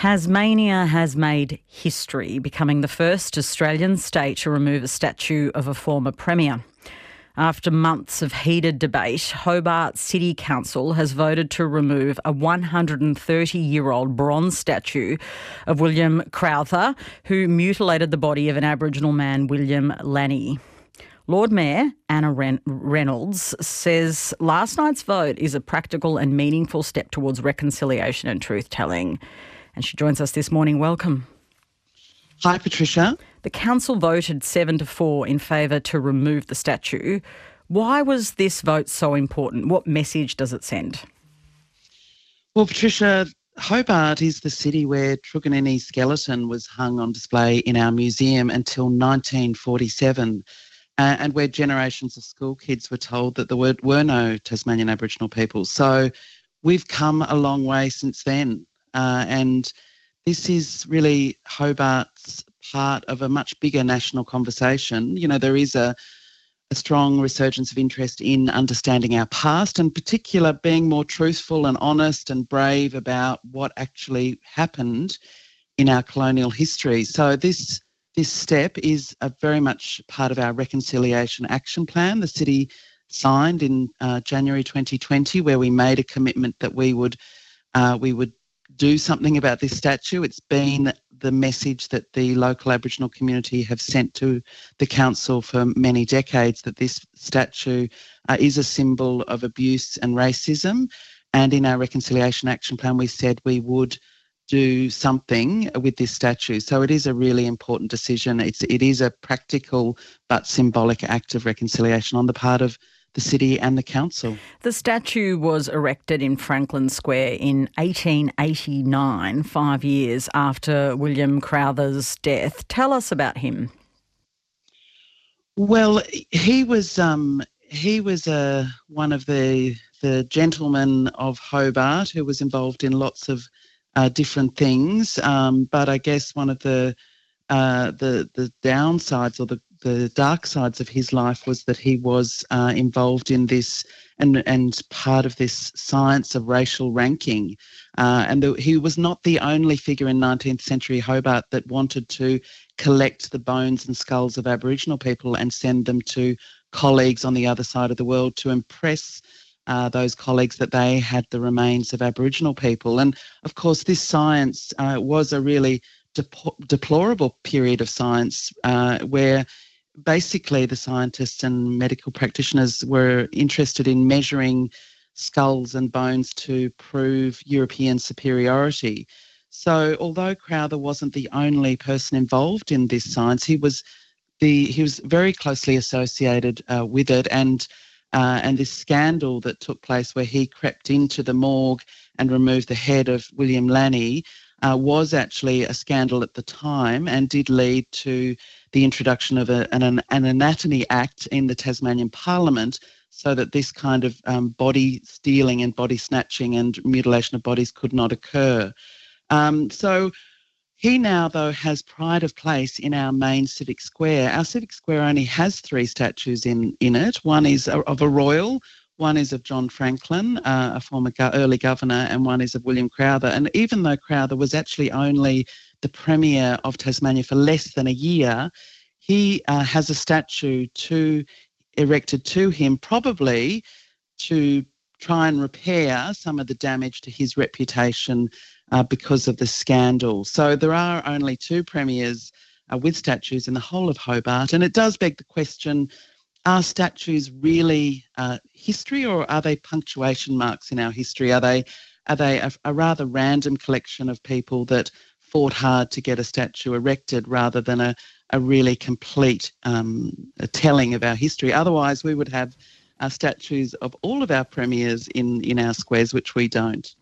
Tasmania has made history, becoming the first Australian state to remove a statue of a former premier. After months of heated debate, Hobart City Council has voted to remove a 130-year-old bronze statue of William Crowther, who mutilated the body of an Aboriginal man, William Lanny. Lord Mayor Anna Reynolds says last night's vote is a practical and meaningful step towards reconciliation and truth-telling. And she joins us this morning. Welcome. Hi, Patricia. The council voted 7-4 in favour to remove the statue. Why was this vote so important? What message does it send? Well, Patricia, Hobart is the city where Truganini's skeleton was hung on display in our museum until 1947, and where generations of school kids were told that there were no Tasmanian Aboriginal people. So we've come a long way since then, and this is really Hobart's part of a much bigger national conversation. You know, there is a strong resurgence of interest in understanding our past, and in particular being more truthful and honest and brave about what actually happened in our colonial history. So this step is very much part of our Reconciliation Action Plan. The city signed in January 2020, where we made a commitment that we would do something about this statue. It's been the message that the local Aboriginal community have sent to the council for many decades, that this statue is a symbol of abuse and racism. And in our Reconciliation Action Plan, we said we would do something with this statue. So it is a really important decision. It is a practical but symbolic act of reconciliation on the part of the city and the council. The statue was erected in Franklin Square in 1889, 5 years after William Crowther's death. Tell us about him. Well, he was one of the gentlemen of Hobart who was involved in lots of different things, but I guess one of the downsides or the dark sides of his life was that he was involved in this and part of this science of racial ranking. He was not the only figure in 19th century Hobart that wanted to collect the bones and skulls of Aboriginal people and send them to colleagues on the other side of the world to impress those colleagues that they had the remains of Aboriginal people. And of course, this science was a really deplorable period of science where basically the scientists and medical practitioners were interested in measuring skulls and bones to prove European superiority. So although Crowther wasn't the only person involved in this science, he was very closely associated with it, and this scandal that took place where he crept into the morgue and removed the head of William Lanny was actually a scandal at the time and did lead to the introduction of an Anatomy Act in the Tasmanian Parliament, so that this kind of body stealing and body snatching and mutilation of bodies could not occur. So he now, though, has pride of place in our main civic square. Our civic square only has 3 statues in it. One is of a royal, one is of John Franklin, a former early governor, and one is of William Crowther. And even though Crowther was actually only the Premier of Tasmania for less than a year, he has a statue erected to him, probably to try and repair some of the damage to his reputation because of the scandal. So there are only 2 premiers with statues in the whole of Hobart, and it does beg the question, are statues really history, or are they punctuation marks in our history? Are they a rather random collection of people that fought hard to get a statue erected rather than a really complete telling of our history? Otherwise, we would have statues of all of our premiers in our squares, which we don't.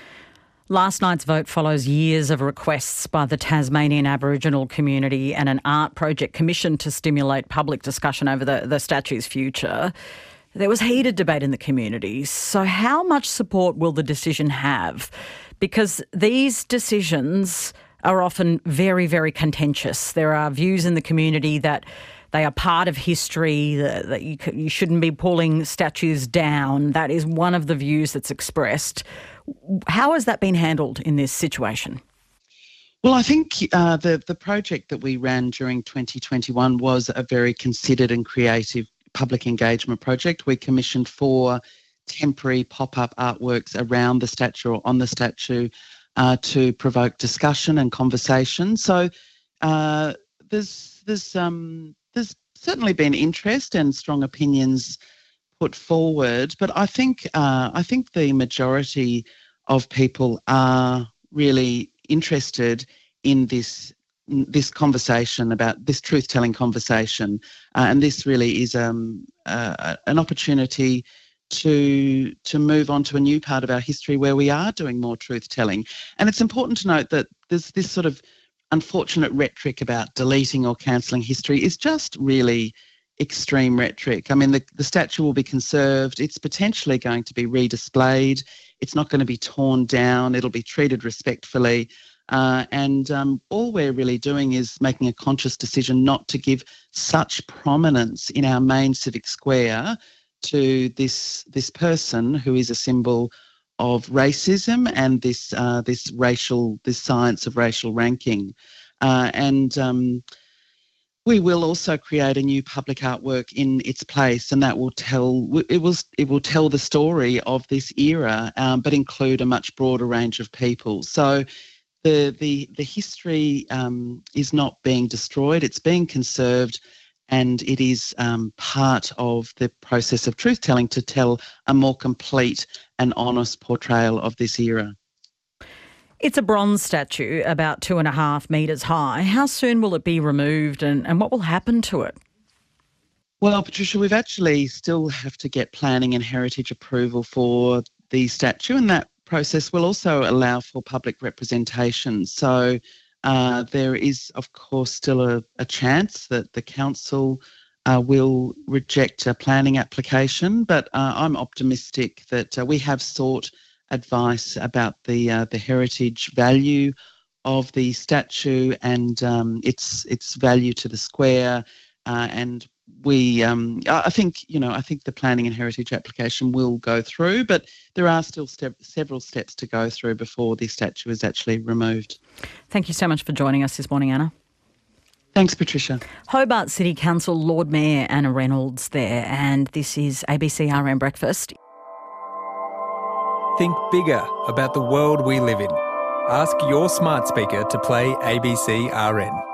Last night's vote follows years of requests by the Tasmanian Aboriginal community and an art project commissioned to stimulate public discussion over the statue's future. There was heated debate in the community. So how much support will the decision have? Because these decisions are often very, very contentious. There are views in the community that they are part of history, that you shouldn't be pulling statues down. That is one of the views that's expressed. How has that been handled in this situation? Well, I think the project that we ran during 2021 was a very considered and creative public engagement project. We commissioned 4 temporary pop-up artworks around the statue or on the statue to provoke discussion and conversation. So there's certainly been interest and strong opinions put forward, but I think the majority of people are really interested in this conversation about this truth-telling conversation, and this really is an opportunity to move on to a new part of our history where we are doing more truth-telling. And it's important to note that there's this sort of unfortunate rhetoric about deleting or cancelling history is just really extreme rhetoric. I mean, the statue will be conserved. It's potentially going to be redisplayed. It's not going to be torn down. It'll be treated respectfully. And all we're really doing is making a conscious decision not to give such prominence in our main civic square to this person who is a symbol of racism and this science of racial ranking. We will also create a new public artwork in its place, and that will tell the story of this era, but include a much broader range of people. So the history is not being destroyed; it's being conserved, and it is part of the process of truth telling to tell a more complete and honest portrayal of this era. It's a bronze statue, about 2.5 metres high. How soon will it be removed and what will happen to it? Well, Patricia, we've actually still have to get planning and heritage approval for the statue, and that process will also allow for public representation. So there is, of course, still a chance that the council will reject a planning application, but I'm optimistic that we have sought advice about the heritage value of the statue and its value to the square, and I think the planning and heritage application will go through, but there are still several steps to go through before the statue is actually removed. Thank you so much for joining us this morning, Anna. Thanks, Patricia. Hobart City Council Lord Mayor Anna Reynolds there, and this is ABC RN Breakfast. Think bigger about the world we live in. Ask your smart speaker to play ABC RN.